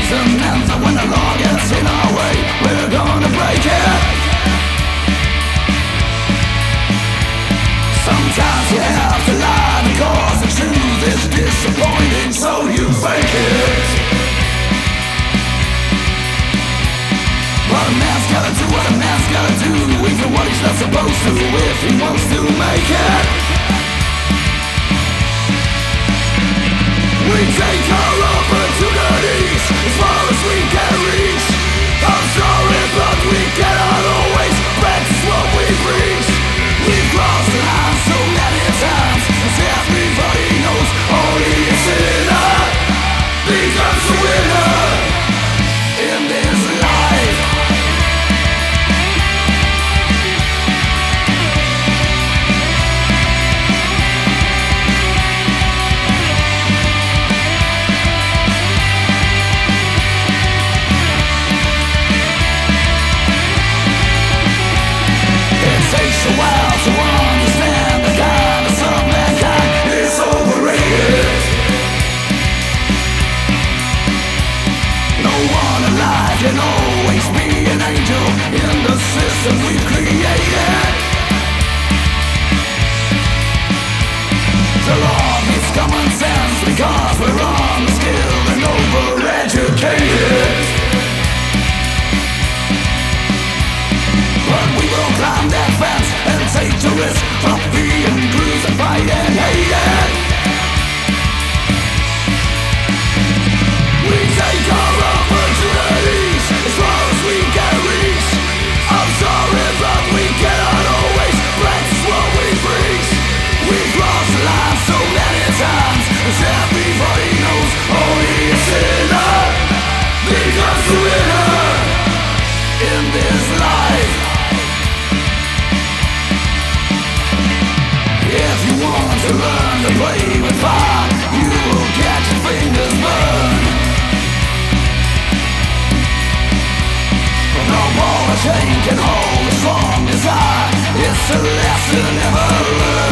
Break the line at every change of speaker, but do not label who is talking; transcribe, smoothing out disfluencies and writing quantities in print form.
season ends, and when the law gets in our way, we're gonna break it. Sometimes you have to lie because the truth is disappointing, so you fake it. But a man's gotta do what a man's gotta do, even what he's not supposed to, if he wants to make it. We take our opportunities as far as we can reach. I'm sorry, but we cannot always practice what we preach. We've crossed the line so many times, as everybody knows only a sinner becomes a winner in this life. It takes a while to understand the kindness of mankind is overrated. No one alive can always be an angel in the system we've created. The law needs common sense because we're unskilled and overeducated. But we will climb that fence and take the risk of being crucified and hated. We take our opportunities as far as we can reach. I'm sorry, but we cannot always practice what we preach. We've crossed the line so many times, as everybody knows only a sinner becomes a winner in this life. If you want to learn to play with fire, you will get your fingers burned. No ball or chain can hold a strong desire. It's a lesson never learned.